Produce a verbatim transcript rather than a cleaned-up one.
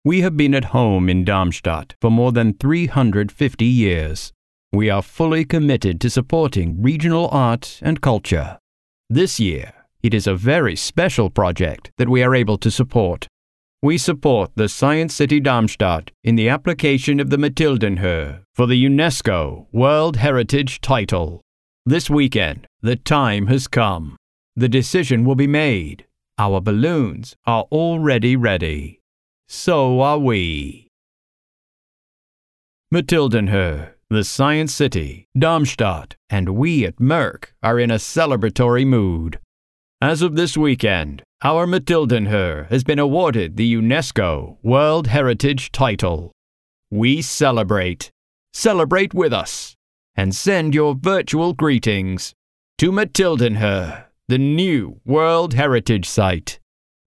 We have been at home in Darmstadt for more than three hundred fifty years. We are fully committed to supporting regional art and culture. This year, it is a very special project that we are able to support. We support the Science City Darmstadt in the application of the Mathildenhöhe for the UNESCO World Heritage title. This weekend, the time has come. The decision will be made. Our balloons are already ready. So are we. Mathildenhöhe, the Science City, Darmstadt, and we at Merck are in a celebratory mood. As of this weekend, our Mathildenhöhe has been awarded the UNESCO World Heritage title. We celebrate. Celebrate with us. And send your virtual greetings to Mathildenhöhe, the new World Heritage Site.